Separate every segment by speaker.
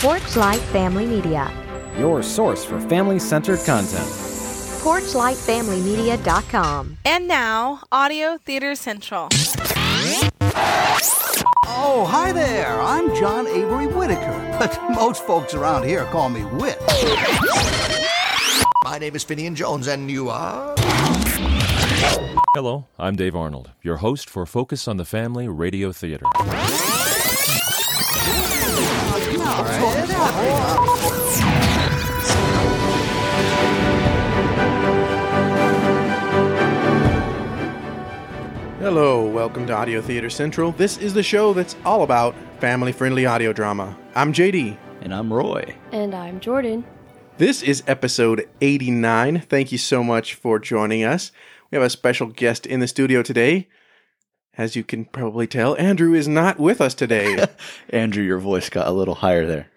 Speaker 1: Porchlight Family Media.
Speaker 2: Your source for family-centered content.
Speaker 1: PorchlightFamilyMedia.com.
Speaker 3: And now, Audio Theater Central.
Speaker 4: Oh, hi there. I'm John Avery Whitaker, but most folks around here call me Whit.
Speaker 5: My name is Finian Jones, and you are?
Speaker 6: Hello, I'm Dave Arnold, your host for Focus on the Family Radio Theater.
Speaker 7: Hello, welcome to Audio Theater Central. This is the show that's all about family-friendly audio drama. I'm JD.
Speaker 8: And I'm Roy.
Speaker 9: And I'm Jordan.
Speaker 7: This is episode 89. Thank you so much for joining us. We have a special guest in the studio today. As you can probably tell, Andrew is not with us today.
Speaker 8: Andrew, your voice got a little higher there.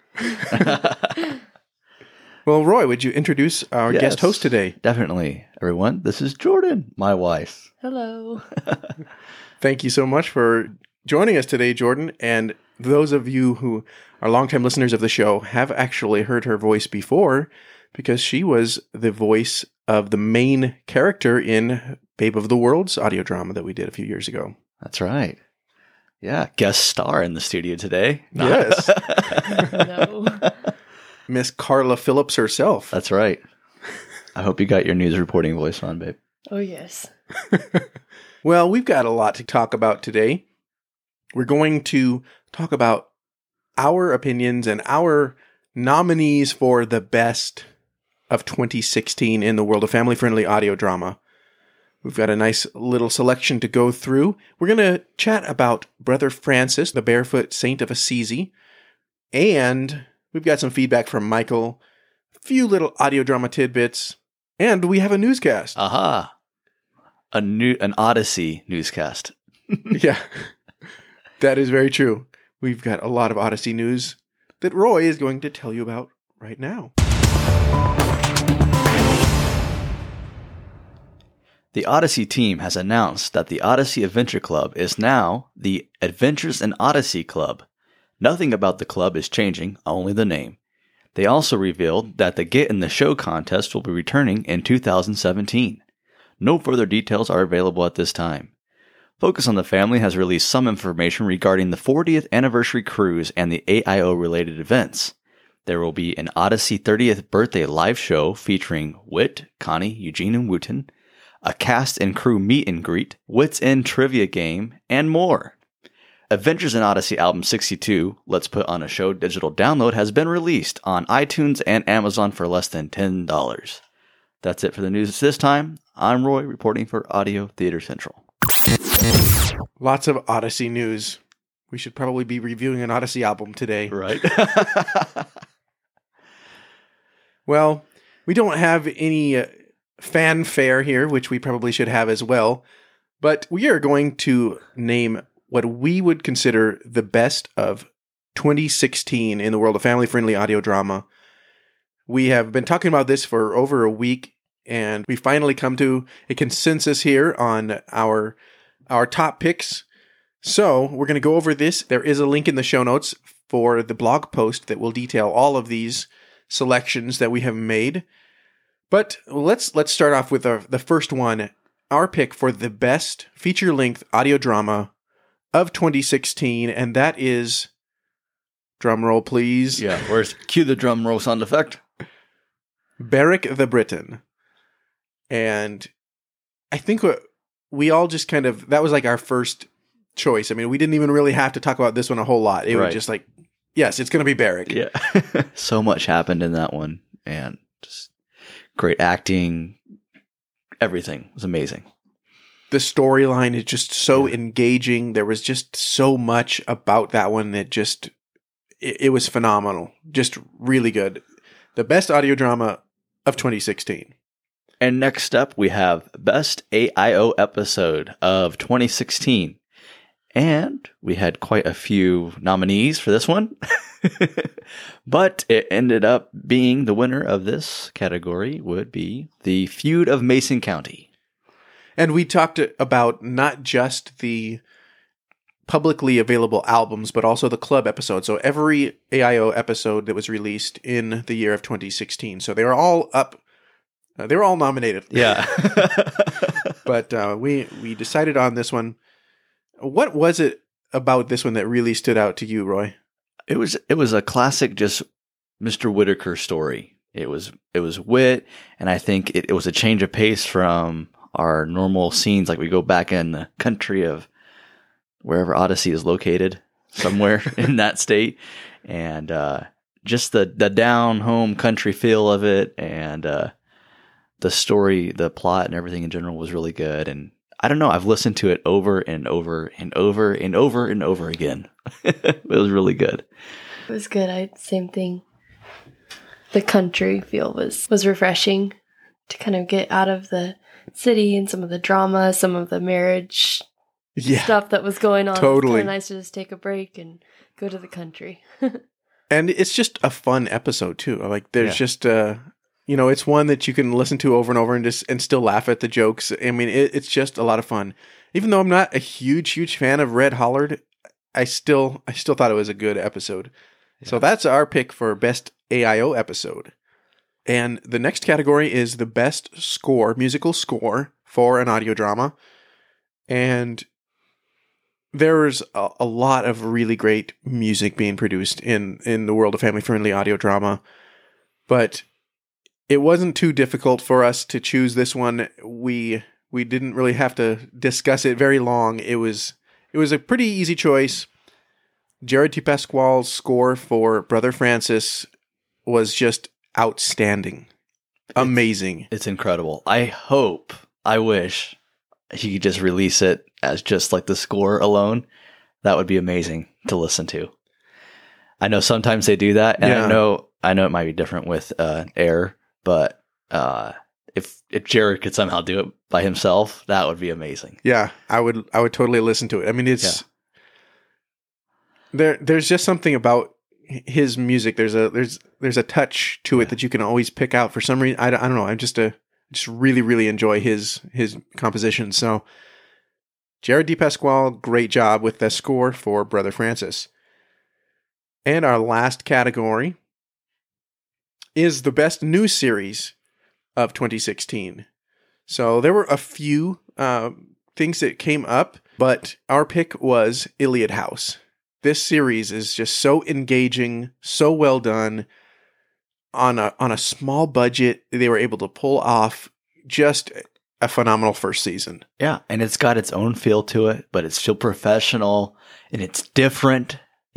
Speaker 7: Well, Roy, would you introduce our guest host today?
Speaker 8: Definitely. Everyone, this is Jordan, my wife.
Speaker 9: Hello.
Speaker 7: Thank you so much for joining us today, Jordan. And those of you who are longtime listeners of the show have actually heard her voice before, because she was the voice of the main character in Babe of the World's audio drama that we did a few years ago.
Speaker 8: That's right. Yeah, guest star in the studio today.
Speaker 7: Yes.
Speaker 9: No.
Speaker 7: Miss Carla Phillips herself.
Speaker 8: That's right. I hope you got your news reporting voice on, babe.
Speaker 9: Oh, yes.
Speaker 7: Well, we've got a lot to talk about today. We're going to talk about our opinions and our nominees for the best of 2016 in the world of family-friendly audio drama. We've got a nice little selection to go through. We're going to chat about Brother Francis, the Barefoot Saint of Assisi, and we've got some feedback from Michael, a few little audio drama tidbits, and we have a newscast.
Speaker 8: Aha. An Odyssey newscast.
Speaker 7: Yeah, that is very true. We've got a lot of Odyssey news that Roy is going to tell you about right now.
Speaker 8: The Odyssey team has announced that the Odyssey Adventure Club is now the Adventures in Odyssey Club. Nothing about the club is changing, only the name. They also revealed that the Get in the Show contest will be returning in 2017. No further details are available at this time. Focus on the Family has released some information regarding the 40th anniversary cruise and the AIO-related events. There will be an Odyssey 30th birthday live show featuring Whit, Connie, Eugene, and Wooten, a cast and crew meet and greet, Wits End trivia game, and more. Adventures in Odyssey Album 62, Let's Put on a Show digital download, has been released on iTunes and Amazon for less than $10. That's it for the news this time. I'm Roy, reporting for Audio Theater Central.
Speaker 7: Lots of Odyssey news. We should probably be reviewing an Odyssey album today.
Speaker 8: Right.
Speaker 7: Well, we don't have any fanfare here, which we probably should have as well, but we are going to name what we would consider the best of 2016 in the world of family-friendly audio drama. We have been talking about this for over a week, and we finally come to a consensus here on our top picks. So we're going to go over this. There is a link in the show notes for the blog post that will detail all of these selections that we have made. But let's start off with the first one, our pick for the best feature-length audio drama of 2016, and that is, drum roll please.
Speaker 8: Yeah, cue the drum roll sound effect.
Speaker 7: Beric the Briton. And I think we all just kind of, that was like our first choice. I mean, we didn't even really have to talk about this one a whole lot. It was just like, yes, it's going to be Beric.
Speaker 8: Yeah. So much happened in that one, and just great acting. Everything was amazing.
Speaker 7: The storyline is just so engaging. There was just so much about that one that just, it was phenomenal. Just really good. The best audio drama of 2016.
Speaker 8: And next up, we have Best AIO Episode of 2016. And we had quite a few nominees for this one. But it ended up being the winner of this category would be The Feud of Mason County.
Speaker 7: And we talked about not just the publicly available albums, but also the club episode. So every AIO episode that was released in the year of 2016. So they were all up. They were all nominated.
Speaker 8: Yeah.
Speaker 7: But we decided on this one. What was it about this one that really stood out to you, Roy?
Speaker 8: It was a classic, just Mr. Whitaker story. It was wit, and I think it was a change of pace from our normal scenes. Like we go back in the country of wherever Odyssey is located, somewhere in that state, and just the down home country feel of it, and the story, the plot, and everything in general was really good. And I don't know, I've listened to it over and over and over and over and over again. It was really good.
Speaker 9: It was good. Same thing. The country feel was refreshing to kind of get out of the city and some of the drama, some of the marriage stuff that was going on.
Speaker 7: Totally.
Speaker 9: It was kind of nice to just take a break and go to the country.
Speaker 7: And it's just a fun episode too. Like there's just it's one that you can listen to over and over and still laugh at the jokes. I mean, it's just a lot of fun. Even though I'm not a huge fan of Red Hollard, I still thought it was a good episode. Yeah. So that's our pick for best AIO episode. And the next category is the best musical score for an audio drama. And there's a lot of really great music being produced in the world of family-friendly audio drama. But it wasn't too difficult for us to choose this one. We didn't really have to discuss it very long. It was a pretty easy choice. Jared T. Pasquale's score for Brother Francis was just outstanding. Amazing.
Speaker 8: It's incredible. I wish he could just release it as just like the score alone. That would be amazing to listen to. I know sometimes they do that, and I know it might be different with Air. But if Jared could somehow do it by himself, that would be amazing.
Speaker 7: Yeah, I would totally listen to it. I mean, it's there's just something about his music. There's a touch to it that you can always pick out for some reason. I don't know. I just really, really enjoy his composition. So Jared D. Pasquale, great job with the score for Brother Francis. And our last category is the best new series of 2016. So there were a few things that came up, but our pick was Iliad House. This series is just so engaging, so well done. On a small budget, they were able to pull off just a phenomenal first season.
Speaker 8: Yeah, and it's got its own feel to it, but it's still professional and it's different,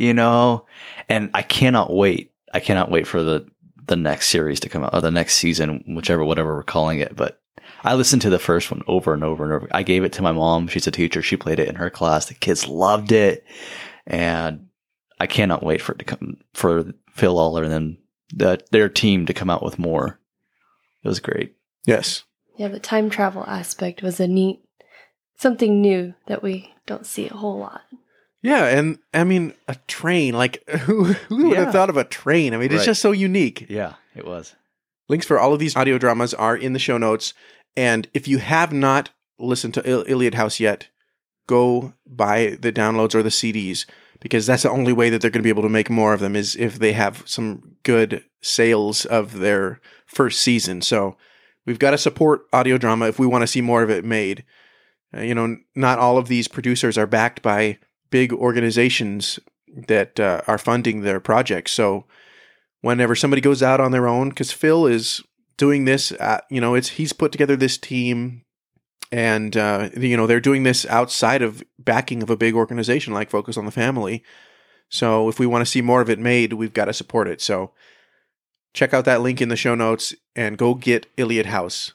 Speaker 8: and I cannot wait. I cannot wait for the next series to come out, or the next season, whatever we're calling it. But I listened to the first one over and over and over. I gave it to my mom. She's a teacher. She played it in her class. The kids loved it. And I cannot wait for it to come, for Phil Lawler and then their team to come out with more. It was great.
Speaker 7: Yes.
Speaker 9: Yeah, the time travel aspect was something new that we don't see a whole lot.
Speaker 7: Yeah, and I mean, a train, like who would have thought of a train? I mean, it's just so unique.
Speaker 8: Yeah, it was.
Speaker 7: Links for all of these audio dramas are in the show notes. And if you have not listened to Iliad House yet, go buy the downloads or the CDs, because that's the only way that they're going to be able to make more of them, is if they have some good sales of their first season. So we've got to support audio drama if we want to see more of it made. Not all of these producers are backed by big organizations that are funding their projects. So whenever somebody goes out on their own, because Phil is doing this, he's put together this team, and they're doing this outside of backing of a big organization like Focus on the Family. So if we want to see more of it made, we've got to support it. So check out that link in the show notes and go get Iliad House.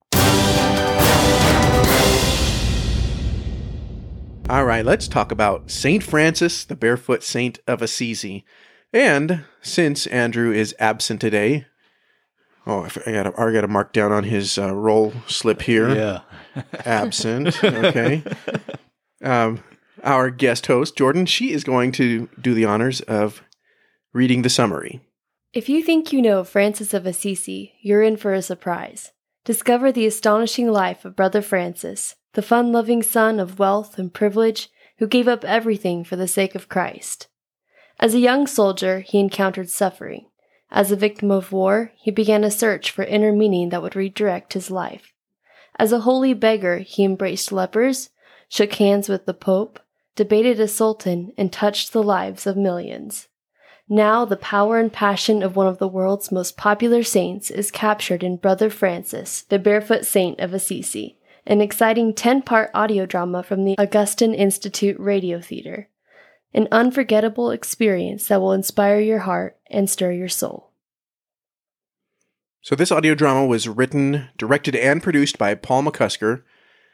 Speaker 7: All right, let's talk about St. Francis, the Barefoot Saint of Assisi. And since Andrew is absent today, I got to mark down on his roll slip here.
Speaker 8: Yeah.
Speaker 7: Absent. Okay. Our guest host, Jordan, she is going to do the honors of reading the summary.
Speaker 9: If you think you know Francis of Assisi, you're in for a surprise. Discover the astonishing life of Brother Francis, the fun-loving son of wealth and privilege, who gave up everything for the sake of Christ. As a young soldier, he encountered suffering. As a victim of war, he began a search for inner meaning that would redirect his life. As a holy beggar, he embraced lepers, shook hands with the Pope, debated a sultan, and touched the lives of millions. Now, the power and passion of one of the world's most popular saints is captured in Brother Francis, the Barefoot Saint of Assisi, an exciting 10-part audio drama from the Augustine Institute Radio Theater. An unforgettable experience that will inspire your heart and stir your soul.
Speaker 7: So this audio drama was written, directed, and produced by Paul McCusker,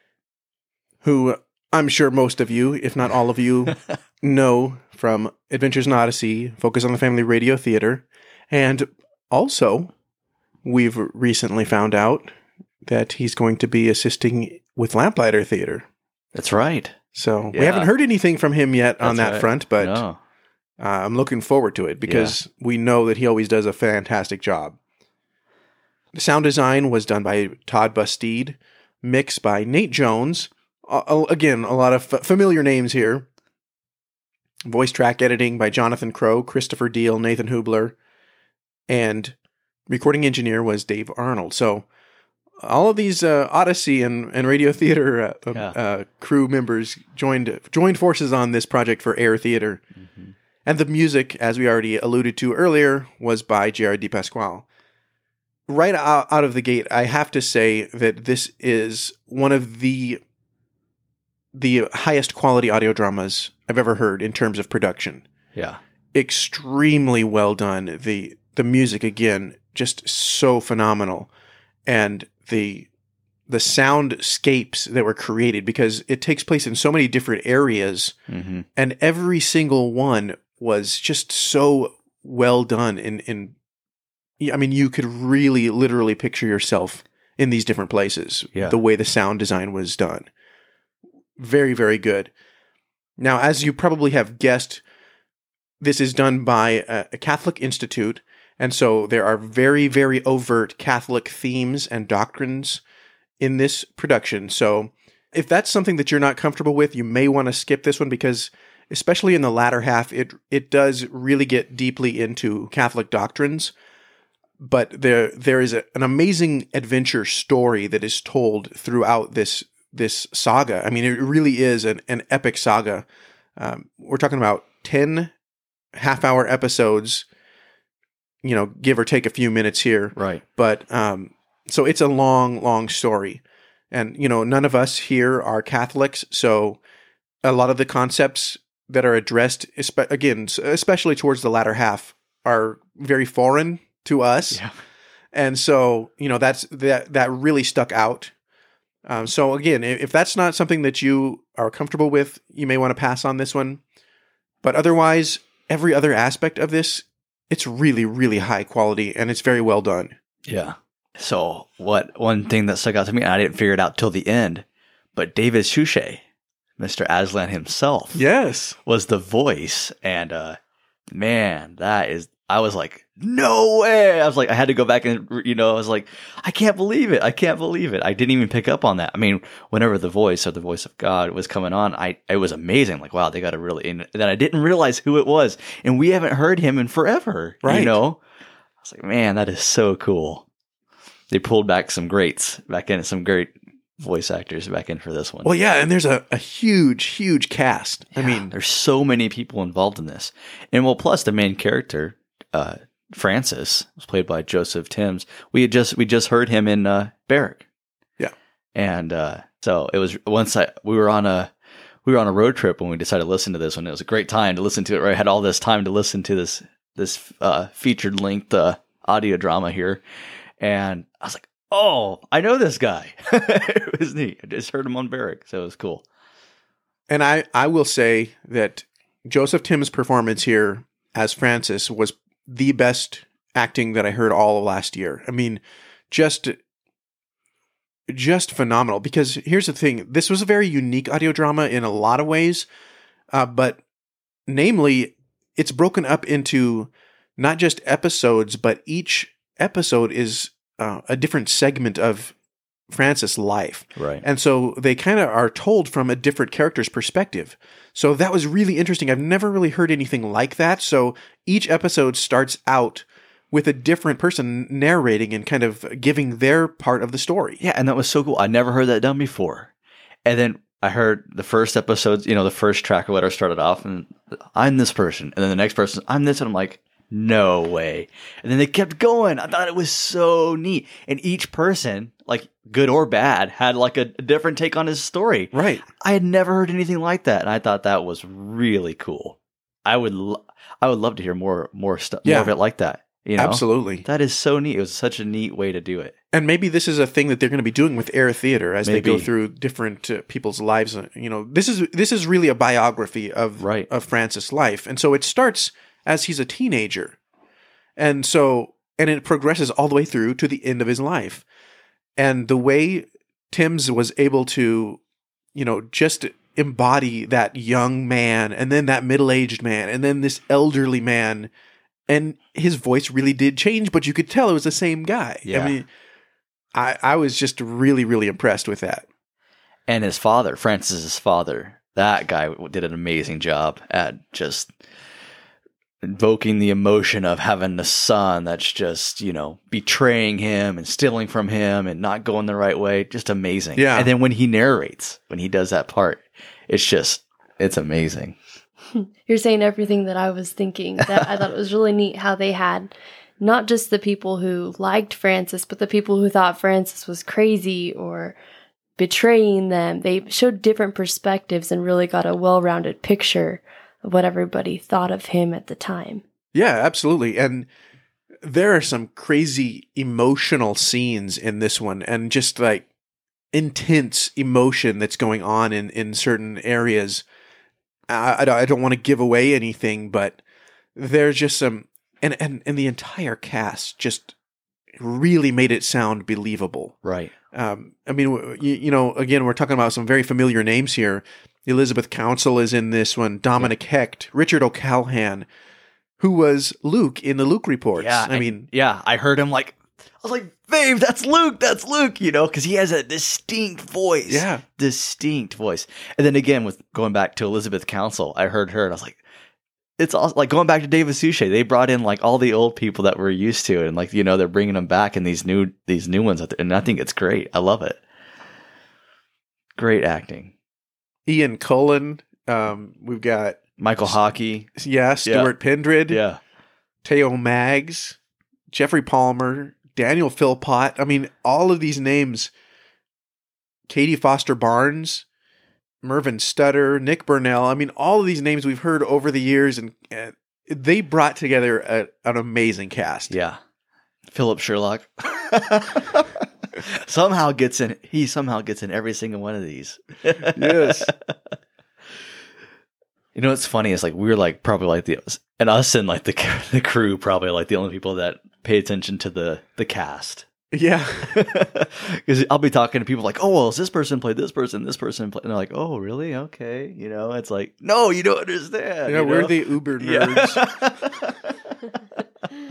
Speaker 7: who I'm sure most of you, if not all of you, know from Adventures in Odyssey, Focus on the Family Radio Theater. And also, we've recently found out that he's going to be assisting with Lamplighter Theater.
Speaker 8: That's right.
Speaker 7: So we haven't heard anything from him yet on that front, but
Speaker 8: No.
Speaker 7: I'm looking forward to it because we know that he always does a fantastic job. The sound design was done by Todd Bustede, mix by Nate Jones. Again, a lot of familiar names here. Voice track editing by Jonathan Crow, Christopher Deal, Nathan Hubler, and recording engineer was Dave Arnold. So all of these Odyssey and radio theater crew members joined forces on this project for Air Theater. Mm-hmm. And the music, as we already alluded to earlier, was by Jared DePasquale. Right out of the gate, I have to say that this is one of the highest quality audio dramas I've ever heard in terms of production.
Speaker 8: Yeah.
Speaker 7: Extremely well done. The music, again, just so phenomenal. And the soundscapes that were created, because it takes place in so many different areas, mm-hmm. and every single one was just so well done. I mean, you could really literally picture yourself in these different places, the way the sound design was done. Very, very good. Now, as you probably have guessed, this is done by a Catholic institute, and so there are very, very overt Catholic themes and doctrines in this production. So if that's something that you're not comfortable with, you may want to skip this one because, especially in the latter half, it does really get deeply into Catholic doctrines. But there is an amazing adventure story that is told throughout this saga. I mean, it really is an epic saga. We're talking about 10 half-hour episodes, give or take a few minutes here.
Speaker 8: Right.
Speaker 7: But so it's a long, long story. And, none of us here are Catholics, so a lot of the concepts that are addressed, again, especially towards the latter half, are very foreign to us. Yeah. And so, that really stuck out. So again, if that's not something that you are comfortable with, you may want to pass on this one. But otherwise, every other aspect of this, it's really, really high quality and it's very well done.
Speaker 8: Yeah. So one thing that stuck out to me, and I didn't figure it out till the end, but David Suchet, Mr. Aslan himself,
Speaker 7: yes,
Speaker 8: was the voice. And man, I was like, no way. I was like, I had to go back and, I was like, I can't believe it. I can't believe it. I didn't even pick up on that. I mean, whenever the voice of God was coming on, it was amazing. Like, wow, they got to really, and then I didn't realize who it was. And we haven't heard him in forever,
Speaker 7: right?
Speaker 8: I was like, man, that is so cool. They pulled back some greats back in, some great voice actors back in for this one.
Speaker 7: Well, yeah, and there's a huge, huge cast.
Speaker 8: Yeah,
Speaker 7: I mean,
Speaker 8: there's so many people involved in this. And plus the main character, Francis, was played by Joseph Timms. We just heard him in Barrack.
Speaker 7: Yeah.
Speaker 8: And so it was we were on a road trip when we decided to listen to this one. It was a great time to listen to it. Right? I had all this time to listen to this featured length audio drama here. And I was like, oh, I know this guy. It was neat. I just heard him on Barrack, so it was cool.
Speaker 7: And I will say that Joseph Timms' performance here as Francis was the best acting that I heard all of last year. I mean, just phenomenal. Because here's the thing. This was a very unique audio drama in a lot of ways. But namely, it's broken up into not just episodes, but each episode is a different segment of Francis' life.
Speaker 8: Right.
Speaker 7: And so they kind of are told from a different character's perspective. So that was really interesting. I've never really heard anything like that. So each episode starts out with a different person narrating and kind of giving their part of the story.
Speaker 8: Yeah, and that was so cool. I never heard that done before. And then I heard the first episodes, the first track or whatever started off, and I'm this person. And then the next person, I'm this. And I'm like, no way. And then they kept going. I thought it was so neat. And each person, like good or bad, had like a different take on his story.
Speaker 7: Right.
Speaker 8: I had never heard anything like that. And I thought that was really cool. I would love to hear more stuff, more of it like that.
Speaker 7: Absolutely.
Speaker 8: That is so neat. It was such a neat way to do it.
Speaker 7: And maybe this is a thing that they're going to be doing with Air Theater as they go
Speaker 8: Maybe.
Speaker 7: through different people's lives. This is really a biography of Francis' life, and so it starts as he's a teenager, and it progresses all the way through to the end of his life. And the way Timms was able to, just embody that young man, and then that middle-aged man, and then this elderly man. And his voice really did change, but you could tell it was the same guy.
Speaker 8: Yeah.
Speaker 7: I mean, I was just really, really impressed with that.
Speaker 8: And his father, Francis's father, that guy did an amazing job at just invoking the emotion of having a son that's just, betraying him and stealing from him and not going the right way. Just amazing.
Speaker 7: Yeah.
Speaker 8: And then when he narrates, when he does that part, it's amazing.
Speaker 9: You're saying everything that I was thinking. That I thought it was really neat how they had not just the people who liked Francis, but the people who thought Francis was crazy or betraying them. They showed different perspectives and really got a well-rounded picture of what everybody thought of him at the time.
Speaker 7: Yeah, absolutely. And there are some crazy emotional scenes in this one, and just like intense emotion that's going on in certain areas. I don't want to give away anything, but there's just some, and the entire cast just really made it sound believable.
Speaker 8: Right.
Speaker 7: I mean, again, we're talking about some very familiar names here. Elizabeth Council is in this one. Dominic Hecht, Richard O'Callaghan, who was Luke in the Luke Reports.
Speaker 8: Yeah, I heard him I was like, babe, that's Luke, because he has a distinct voice.
Speaker 7: Yeah.
Speaker 8: Distinct voice. And then again, with going back to Elizabeth Council, I heard her and I was like, it's all like going back to David Suchet. They brought in like all the old people that we're used to, and like, they're bringing them back in these new ones. And I think it's great. I love it. Great acting.
Speaker 7: Ian Cullen. We've got
Speaker 8: Michael Hockey.
Speaker 7: Yeah. Stuart Pendred.
Speaker 8: Yeah.
Speaker 7: Teo Maggs. Jeffrey Palmer. Daniel Philpott. I mean, all of these names. Katie Foster Barnes. Mervyn Stutter. Nick Burnell. I mean, all of these names we've heard over the years, and they brought together an amazing cast.
Speaker 8: Yeah. Philip Sherlock. somehow gets in every single one of these.
Speaker 7: Yes.
Speaker 8: What's funny is like we were like probably like us and like the crew probably like the only people that pay attention to the cast.
Speaker 7: Yeah.
Speaker 8: Because I'll be talking to people like, oh, well, this person played this person played, and they're like, oh, really? Okay. It's like, no, you don't understand.
Speaker 7: Yeah, we're the uber nerds.
Speaker 8: Yeah.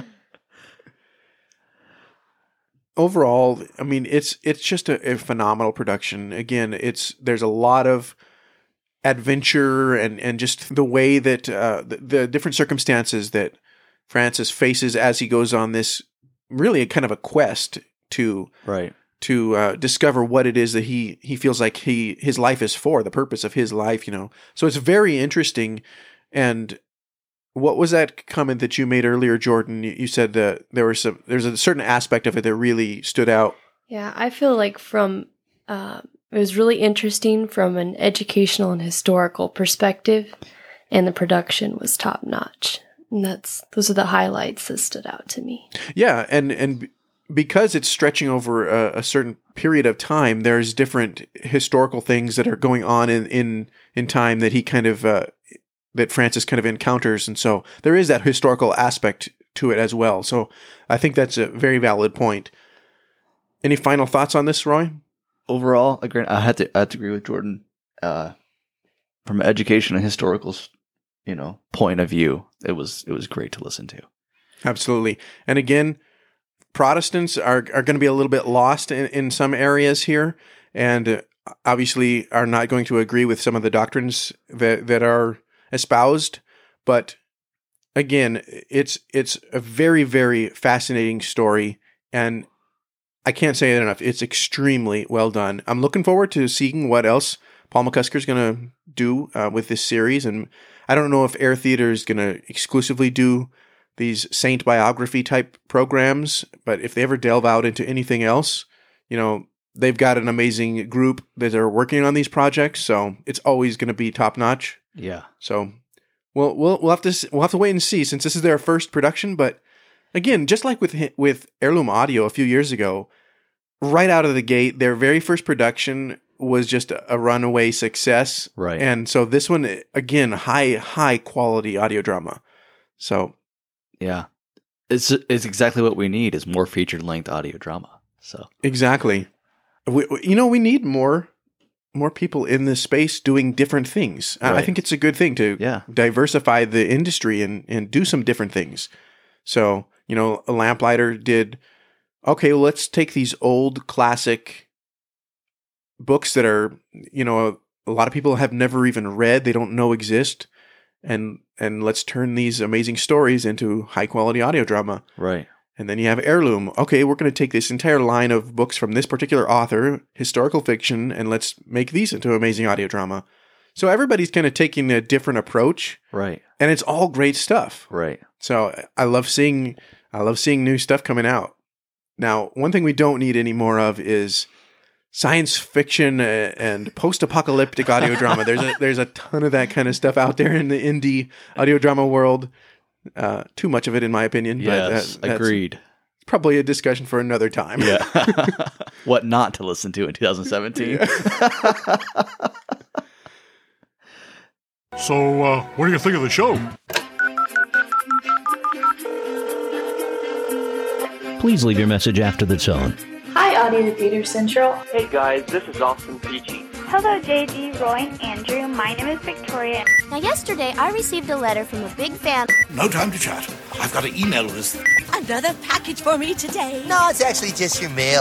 Speaker 7: Overall, I mean, it's just a phenomenal production. Again, there's a lot of adventure and just the way that the different circumstances that Francis faces as he goes on this really a kind of a quest to discover what it is that he feels like his life is for, the purpose of his life, So it's very interesting. And what was that comment that you made earlier, Jordan? You said that there's a certain aspect of it that really stood out.
Speaker 9: Yeah, I feel like it was really interesting from an educational and historical perspective, and the production was top notch. And those are the highlights that stood out to me.
Speaker 7: Yeah, and because it's stretching over a certain period of time, there's different historical things that are going on in time that he kind of that Francis kind of encounters, and so there is that historical aspect to it as well. So I think that's a very valid point. Any final thoughts on this, Roy?
Speaker 8: Overall, I had to agree with Jordan. From an education and historical, point of view, it was great to listen to.
Speaker 7: Absolutely. And again, Protestants are going to be a little bit lost in some areas here, and obviously are not going to agree with some of the doctrines that are espoused. But again, it's a very, very fascinating story, and I can't say it enough. It's extremely well done. I'm looking forward to seeing what else Paul McCusker is going to do with this series, and I don't know if Air Theater is going to exclusively do these saint biography type programs, but if they ever delve out into anything else, they've got an amazing group that are working on these projects, so it's always going to be top notch.
Speaker 8: Yeah.
Speaker 7: So we'll have to wait and see, since this is their first production. But again, just like with Heirloom Audio a few years ago, right out of the gate, their very first production was just a runaway success.
Speaker 8: Right.
Speaker 7: And so this one, again, high quality audio drama. So
Speaker 8: yeah, it's exactly what we need, is more featured length audio drama. So
Speaker 7: exactly. We need more people in this space doing different things.
Speaker 8: Right.
Speaker 7: I think it's a good thing to diversify the industry and do some different things. So, a Lamplighter did, okay, well, let's take these old classic books that are, a lot of people have never even read, they don't know exist, and let's turn these amazing stories into high quality audio drama.
Speaker 8: Right.
Speaker 7: And then you have Heirloom. Okay, we're going to take this entire line of books from this particular author, historical fiction, and let's make these into amazing audio drama. So everybody's kind of taking a different approach.
Speaker 8: Right.
Speaker 7: And it's all great stuff.
Speaker 8: Right.
Speaker 7: So I love seeing new stuff coming out. Now, one thing we don't need any more of is science fiction and post-apocalyptic audio drama. There's a ton of that kind of stuff out there in the indie audio drama world. Too much of it, in my opinion.
Speaker 8: Yes,
Speaker 7: but
Speaker 8: agreed.
Speaker 7: Probably a discussion for another time.
Speaker 8: Yeah. What not to listen to in 2017.
Speaker 10: So, what do you think of the show?
Speaker 11: Please leave your message after the tone.
Speaker 12: Hi, Audio Theater Central.
Speaker 13: Hey guys, this is Austin Peachy.
Speaker 14: Hello, JD, Roy, and Andrew. My name is Victoria.
Speaker 15: Now, yesterday, I received a letter from a big fan.
Speaker 16: No time to chat. I've got to email this.
Speaker 17: Another package for me today.
Speaker 5: No, it's actually just your mail.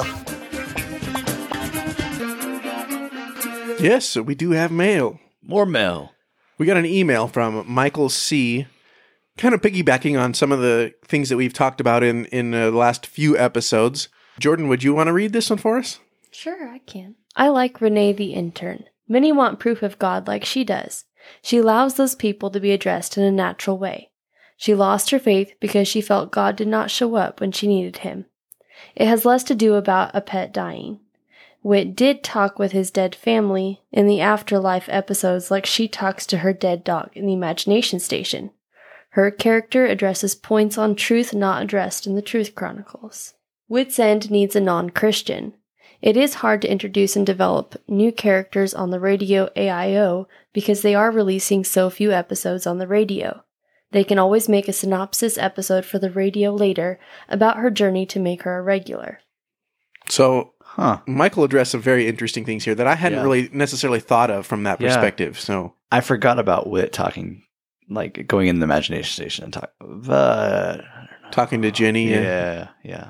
Speaker 7: Yes, so we do have mail.
Speaker 8: More mail.
Speaker 7: We got an email from Michael C., kind of piggybacking on some of the things that we've talked about in the last few episodes. Jordan, would you want to read this one for us?
Speaker 9: Sure, I can. I like Renee the intern. Many want proof of God like she does. She allows those people to be addressed in a natural way. She lost her faith because she felt God did not show up when she needed him. It has less to do about a pet dying. Whit did talk with his dead family in the afterlife episodes like she talks to her dead dog in the Imagination Station. Her character addresses points on truth not addressed in the Truth Chronicles. Whit's End needs a non-Christian. It is hard to introduce and develop new characters on the radio AIO because they are releasing so few episodes on the radio. They can always make a synopsis episode for the radio later about her journey to make her a regular.
Speaker 7: So, Michael addressed some very interesting things here that I hadn't really necessarily thought of from that perspective. So
Speaker 8: I forgot about Whit talking, like going in the Imagination Station and
Speaker 7: talking to Jenny.
Speaker 8: Yeah.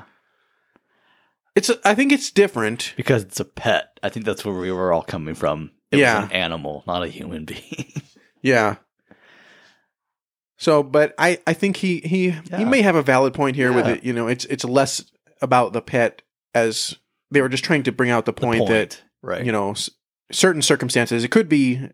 Speaker 7: I think it's different.
Speaker 8: Because it's a pet. I think that's where we were all coming from. It was an animal, not a human being.
Speaker 7: Yeah. So, but I think he may have a valid point here with it. It's less about the pet, as they were just trying to bring out the point that,
Speaker 8: right.
Speaker 7: Certain circumstances, it could be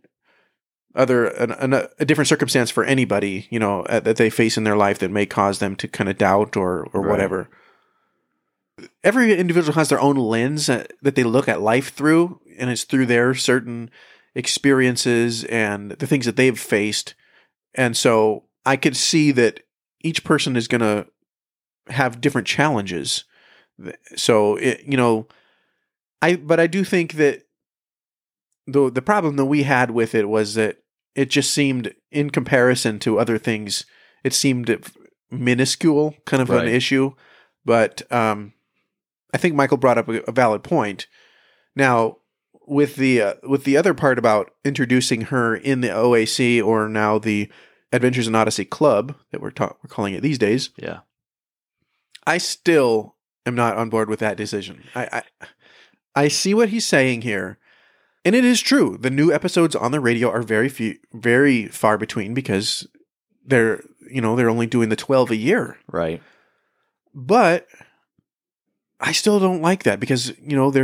Speaker 7: a different circumstance for anybody, that they face in their life that may cause them to kind of doubt or whatever. Every individual has their own lens that they look at life through, and it's through their certain experiences and the things that they've faced. And so I could see that each person is going to have different challenges. So, but I do think that the problem that we had with it was that it just seemed, in comparison to other things, it seemed minuscule, kind of an issue. But I think Michael brought up a valid point. Now, with the other part about introducing her in the OAC, or now the Adventures in Odyssey Club that we're calling it these days.
Speaker 8: Yeah,
Speaker 7: I still am not on board with that decision. I see what he's saying here. And it is true. The new episodes on the radio are very far between because they're only doing the 12 a year.
Speaker 8: Right.
Speaker 7: But I still don't like that because,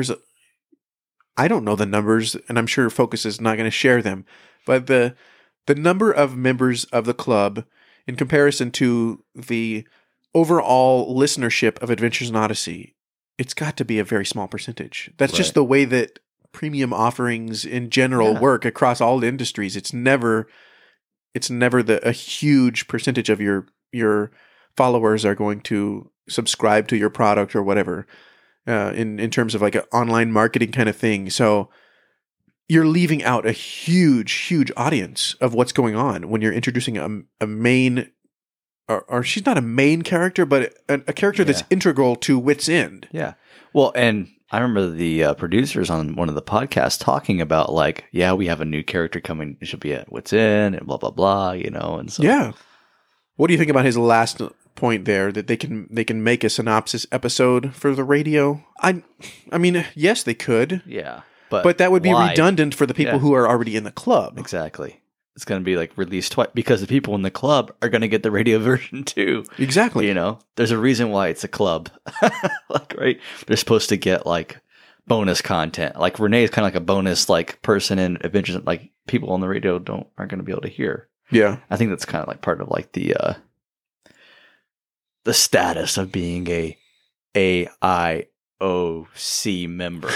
Speaker 7: I don't know the numbers, and I'm sure Focus is not going to share them. But the number of members of the club in comparison to the overall listenership of Adventures in Odyssey, it's got to be a very small percentage. That's just the way that premium offerings in general work across all industries. It's never a huge percentage of your followers are going to subscribe to your product or whatever in terms of like an online marketing kind of thing. So you're leaving out a huge audience of what's going on when you're introducing a main, or she's not a main character, but a character that's integral to Wits End.
Speaker 8: Yeah. Well, and I remember the producers on one of the podcasts talking about like, yeah, we have a new character coming. It should be at Wits End and blah, blah, blah, and so.
Speaker 7: Yeah. What do you think about his last point there that they can make a synopsis episode for the radio? I mean, yes, they could.
Speaker 8: Yeah.
Speaker 7: But that would be redundant for the people who are already in the club.
Speaker 8: Exactly. It's going to be like released twice because the people in the club are going to get the radio version too.
Speaker 7: Exactly.
Speaker 8: There's a reason why it's a club. Right? They're supposed to get like bonus content. Like Renee is kind of like a bonus like person in Adventures like people on the radio aren't going to be able to hear.
Speaker 7: Yeah.
Speaker 8: I think that's kind of like part of like the status of being a AIOC member.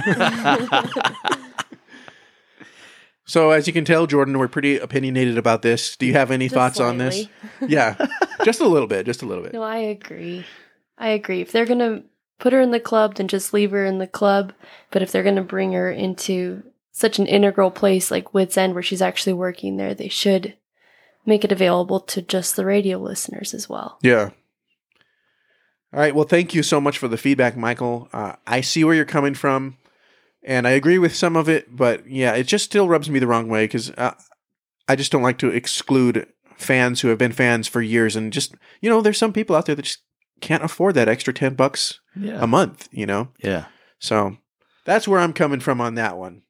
Speaker 7: So as you can tell, Jordan, we're pretty opinionated about this. Do you have any thoughts on this? Yeah, just a little bit.
Speaker 9: No, I agree. If they're going to put her in the club, then just leave her in the club. But if they're going to bring her into such an integral place like Wits End where she's actually working there, they should make it available to just the radio listeners as well.
Speaker 7: Yeah. All right. Well, thank you so much for the feedback, Michael. I see where you're coming from. And I agree with some of it, but yeah, it just still rubs me the wrong way because I just don't like to exclude fans who have been fans for years. And just, there's some people out there that just can't afford that extra $10 a month,
Speaker 8: Yeah.
Speaker 7: So that's where I'm coming from on that one.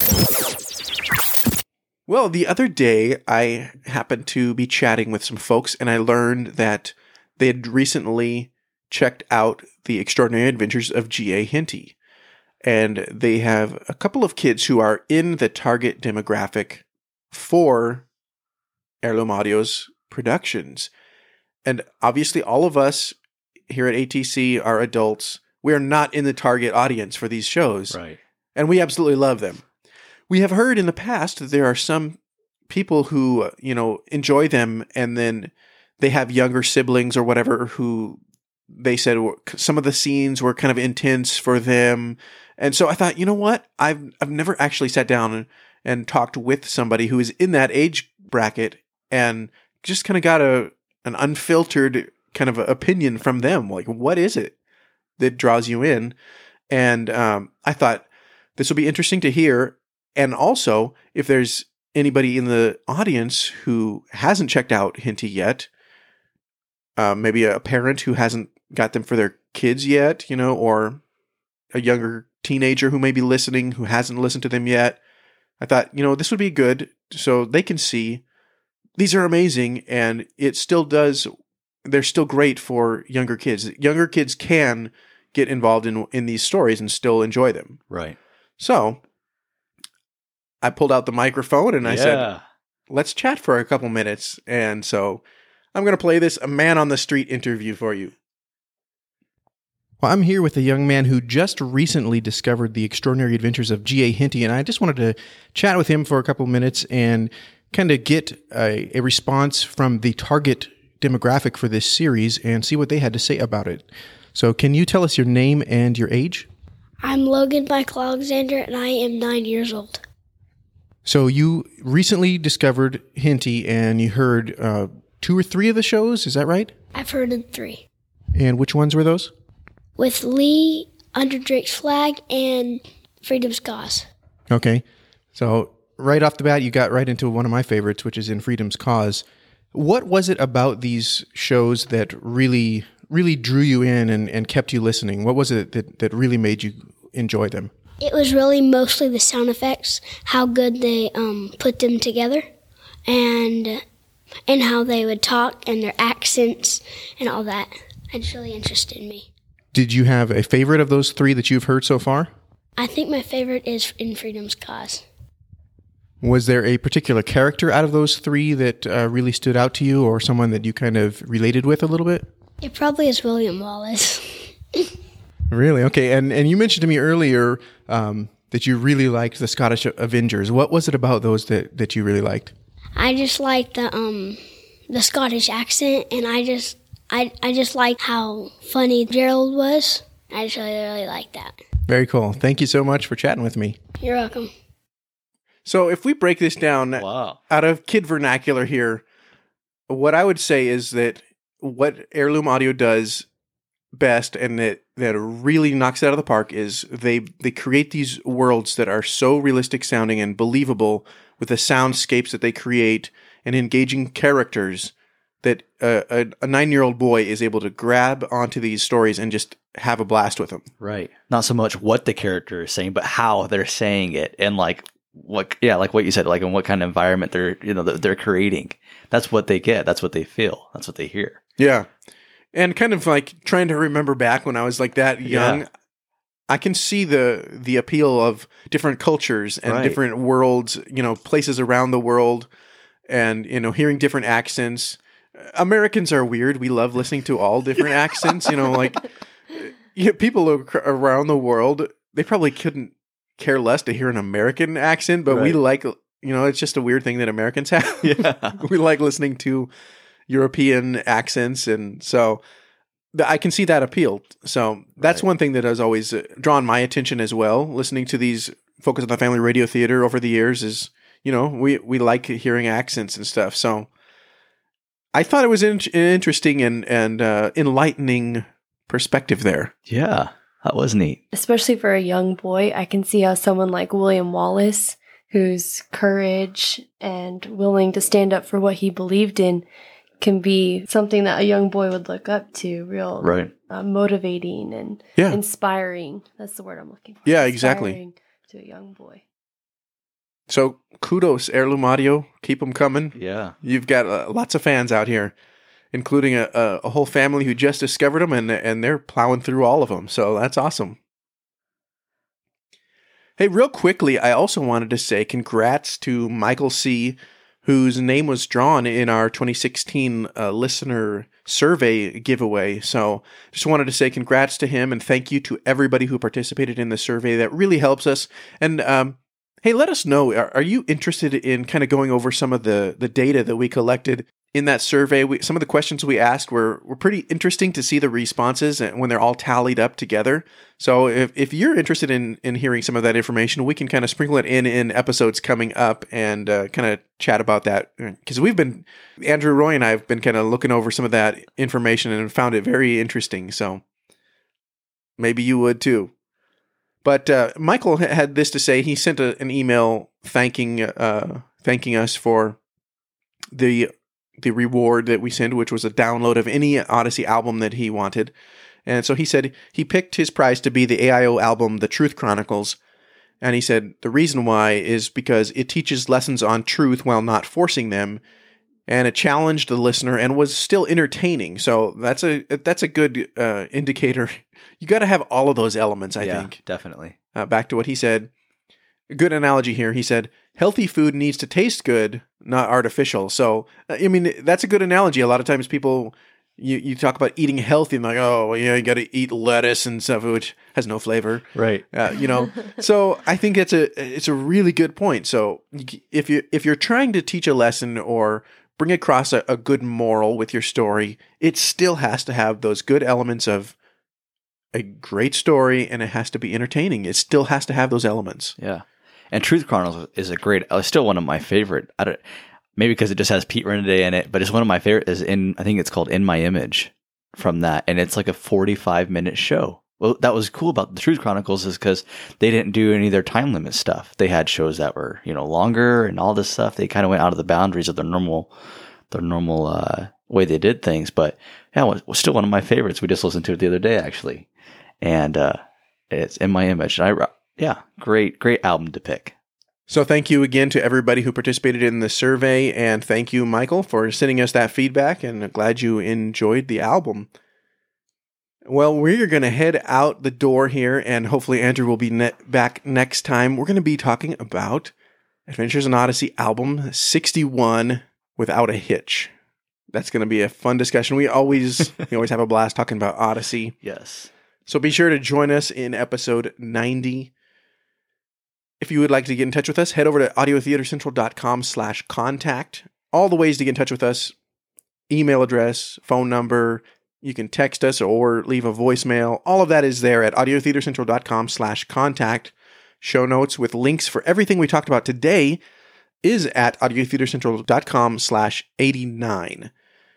Speaker 7: Well, the other day I happened to be chatting with some folks and I learned that they had recently checked out The Extraordinary Adventures of G.A. Henty. And they have a couple of kids who are in the target demographic for Heirloom Audio's productions. And obviously all of us here at ATC are adults. We are not in the target audience for these shows.
Speaker 8: Right.
Speaker 7: And we absolutely love them. We have heard in the past that there are some people who, enjoy them and then they have younger siblings or whatever who they said some of the scenes were kind of intense for them. And so I thought, you know what? I've never actually sat down and talked with somebody who is in that age bracket and just kind of got an unfiltered kind of opinion from them. Like, what is it that draws you in? And I thought this will be interesting to hear. And also, if there's anybody in the audience who hasn't checked out Henty yet, maybe a parent who hasn't got them for their kids yet, or a younger teenager who may be listening who hasn't listened to them yet. I thought, this would be good so they can see these are amazing and they're still great for younger kids. Younger kids can get involved in these stories and still enjoy them.
Speaker 8: Right.
Speaker 7: So I pulled out the microphone and I said, let's chat for a couple minutes. And so I'm going to play this A Man on the Street interview for you. Well, I'm here with a young man who just recently discovered The Extraordinary Adventures of G.A. Henty, and I just wanted to chat with him for a couple minutes and kind of get a response from the target demographic for this series and see what they had to say about it. So can you tell us your name and your age?
Speaker 18: I'm Logan Michael Alexander, and I am 9 years old.
Speaker 7: So you recently discovered Henty, and you heard 2 or 3 of the shows, is that right?
Speaker 18: I've heard of 3.
Speaker 7: And which ones were those?
Speaker 18: With Lee, Under Drake's Flag, and Freedom's Cause.
Speaker 7: Okay. So right off the bat, you got right into one of my favorites, which is In Freedom's Cause. What was it about these shows that really really drew you in and kept you listening? What was it that really made you enjoy them?
Speaker 18: It was really mostly the sound effects, how good they put them together, and how they would talk and their accents and all that. It just really interested me.
Speaker 7: Did you have a favorite of those 3 that you've heard so far?
Speaker 18: I think my favorite is In Freedom's Cause.
Speaker 7: Was there a particular character out of those 3 that really stood out to you, or someone that you kind of related with a little bit?
Speaker 18: It probably is William Wallace.
Speaker 7: Really? Okay. And you mentioned to me earlier that you really liked the Scottish Avengers. What was it about those that you really liked?
Speaker 18: I just liked the Scottish accent, and I just liked how funny Gerald was. I just really liked that.
Speaker 7: Very cool. Thank you so much for chatting with me.
Speaker 18: You're welcome.
Speaker 7: So if we break this down
Speaker 8: Wow.
Speaker 7: out of kid vernacular here, what I would say is that what Heirloom Audio does best and that really knocks it out of the park is they create these worlds that are so realistic sounding and believable with the soundscapes that they create and engaging characters that a 9-year-old boy is able to grab onto these stories and just have a blast with them.
Speaker 8: Right. Not so much what the character is saying, but how they're saying it, and like what you said, like in what kind of environment they're creating. That's what they get. That's what they feel. That's what they hear.
Speaker 7: Yeah. And kind of like trying to remember back when I was like that young,
Speaker 8: Yeah.
Speaker 7: I can see the appeal of different cultures and
Speaker 8: Right.
Speaker 7: different worlds, places around the world, and, hearing different accents. Americans are weird. We love listening to all different accents, people around the world, they probably couldn't care less to hear an American accent, but we like, it's just a weird thing that Americans have.
Speaker 8: Yeah.
Speaker 7: We like listening to European accents, and so I can see that appeal. So that's one thing that has always drawn my attention as well. Listening to these Focus on the Family Radio Theater over the years is, we like hearing accents and stuff. So I thought it was an interesting and enlightening perspective there.
Speaker 8: Yeah, that was neat.
Speaker 9: Especially for a young boy, I can see how someone like William Wallace, whose courage and willing to stand up for what he believed in, can be something that a young boy would look up to, real motivating and inspiring. That's the word I'm looking for.
Speaker 7: Yeah, exactly.
Speaker 9: Inspiring to a young boy.
Speaker 7: So kudos, Heirloom Audio. Keep them coming.
Speaker 8: Yeah.
Speaker 7: You've got lots of fans out here, including a whole family who just discovered them, and they're plowing through all of them. So that's awesome. Hey, real quickly, I also wanted to say congrats to Michael C., whose name was drawn in our 2016 listener survey giveaway. So just wanted to say congrats to him and thank you to everybody who participated in the survey. That really helps us. And hey, let us know, are you interested in kind of going over some of the data that we collected in that survey? Some of the questions we asked were pretty interesting to see the responses when they're all tallied up together. So if you're interested in hearing some of that information, we can kind of sprinkle it in episodes coming up and kind of chat about that. Because Andrew Roy and I have been kind of looking over some of that information and found it very interesting. So maybe you would too. But Michael had this to say. He sent an email thanking us for the reward that we sent, which was a download of any Odyssey album that he wanted. And so he said he picked his prize to be the AIO album, The Truth Chronicles. And he said the reason why is because it teaches lessons on truth while not forcing them. And it challenged the listener and was still entertaining. So that's a good indicator. You got to have all of those elements, I think.
Speaker 8: Definitely.
Speaker 7: Back to what he said. A good analogy here. He said, healthy food needs to taste good, not artificial. So, I mean, that's a good analogy. A lot of times people, you talk about eating healthy and like, oh, well, yeah, you got to eat lettuce and stuff, which has no flavor.
Speaker 8: Right.
Speaker 7: So I think it's a really good point. So if you're trying to teach a lesson or bring across a good moral with your story, it still has to have those good elements of a great story, and it has to be entertaining. It still has to have those elements.
Speaker 8: Yeah. And Truth Chronicles is still one of my favorite. Maybe because it just has Pete Renaday in it, but it's one of my favorite. I think it's called In My Image from that, and it's like a 45-minute show. Well, that was cool about the Truth Chronicles is because they didn't do any of their time limit stuff. They had shows that were longer and all this stuff. They kind of went out of the boundaries of their normal way they did things. But yeah, it was still one of my favorites. We just listened to it the other day, actually. And it's In My Image. Great album to pick.
Speaker 7: So thank you again to everybody who participated in the survey, and thank you, Michael, for sending us that feedback, and I'm glad you enjoyed the album. Well, we're going to head out the door here, and hopefully Andrew will be back next time. We're going to be talking about Adventures in Odyssey album 61, Without a Hitch. That's going to be a fun discussion. We always have a blast talking about Odyssey.
Speaker 8: Yes.
Speaker 7: So be sure to join us in episode 90. If you would like to get in touch with us, head over to audiotheatercentral.com/contact. All the ways to get in touch with us: email address, phone number. You can text us or leave a voicemail. All of that is there at audiotheatercentral.com/contact. Show notes with links for everything we talked about today is at audiotheatercentral.com/89.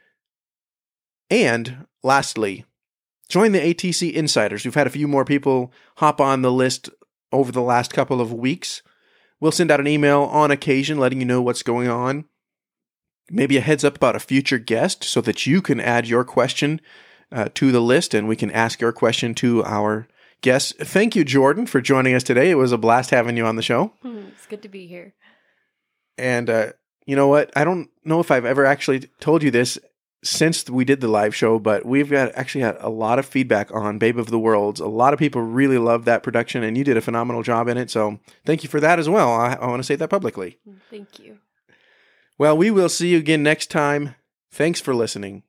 Speaker 7: And lastly, join the ATC Insiders. We've had a few more people hop on the list over the last couple of weeks. We'll send out an email on occasion letting you know what's going on. Maybe a heads up about a future guest so that you can add your question to the list and we can ask your question to our guests. Thank you, Jordan, for joining us today. It was a blast having you on the show.
Speaker 9: It's good to be here.
Speaker 7: And you know what? I don't know if I've ever actually told you this since we did the live show, but we've actually had a lot of feedback on Babe of the Worlds. A lot of people really loved that production, and you did a phenomenal job in it. So thank you for that as well. I want to say that publicly.
Speaker 9: Thank you.
Speaker 7: Well, we will see you again next time. Thanks for listening.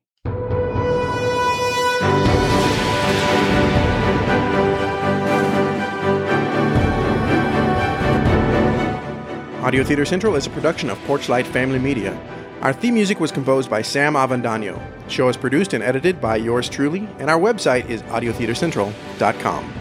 Speaker 7: Audio Theater Central is a production of Porchlight Family Media. Our theme music was composed by Sam Avendano. The show is produced and edited by yours truly, and our website is audiotheatercentral.com.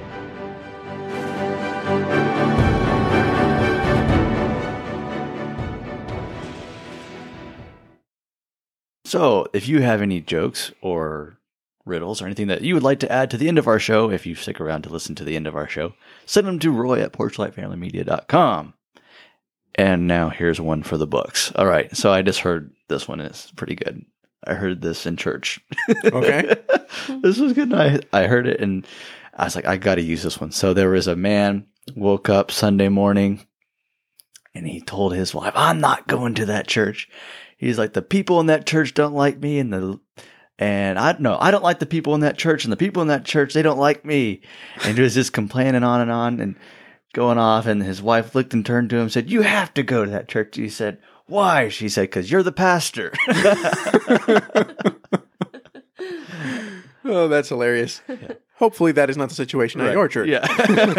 Speaker 8: So, if you have any jokes or riddles or anything that you would like to add to the end of our show, if you stick around to listen to the end of our show, send them to Roy at porchlightfamilymedia.com. And now here's one for the books. All right, so I just heard this one is pretty good. I heard this in church.
Speaker 7: Okay.
Speaker 8: This was good. I heard it and I was like, I got to use this one. So there was a man woke up Sunday morning and he told his wife, I'm not going to that church. He's like, the people in that church don't like me and I don't like the people in that church, and the people in that church, they don't like me. And he was just complaining on and going off, and his wife looked and turned to him and said, you have to go to that church. He said, why? She said, because you're the pastor.
Speaker 7: Oh, that's hilarious. Yeah. Hopefully that is not the situation at your church.
Speaker 8: Yeah.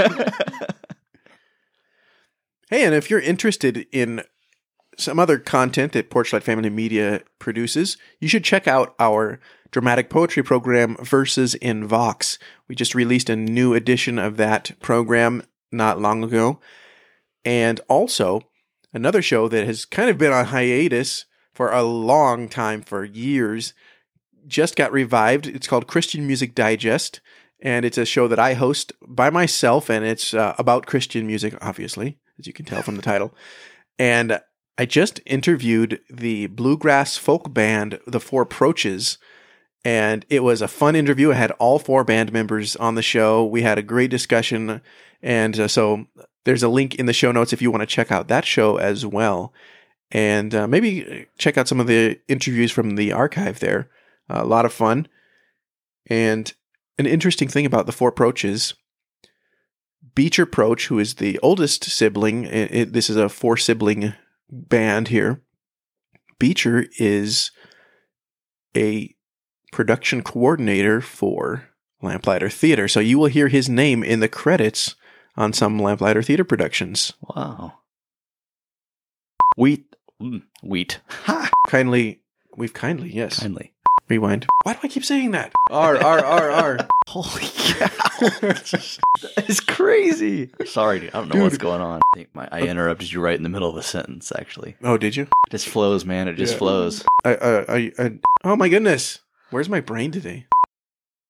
Speaker 7: Hey, and if you're interested in some other content that Porchlight Family Media produces, you should check out our dramatic poetry program, Verses in Vox. We just released a new edition of that program not long ago. And also, another show that has kind of been on hiatus for a long time, for years, just got revived. It's called Christian Music Digest, and it's a show that I host by myself, and it's about Christian music, obviously, as you can tell from the title. And I just interviewed the bluegrass folk band, the Four Approaches, and it was a fun interview. I had all four band members on the show. We had a great discussion, and so there's a link in the show notes if you want to check out that show as well. And maybe check out some of the interviews from the archive there. A lot of fun. And an interesting thing about the Four Approaches, Beecher Proach, who is the oldest sibling, this is a four-sibling band here. Beecher is a production coordinator for Lamplighter Theater. So you will hear his name in the credits on some Lamplighter Theater productions.
Speaker 8: Wow. Wheat.
Speaker 7: Ha! Kindly. Rewind. Why do I keep saying that? R.
Speaker 8: Holy cow. It's crazy. Sorry, dude. I don't know what's going on. I think I interrupted you right in the middle of a sentence, actually.
Speaker 7: Oh, did you?
Speaker 8: It just flows, man. It just flows.
Speaker 7: Oh, my goodness. Where's my brain today?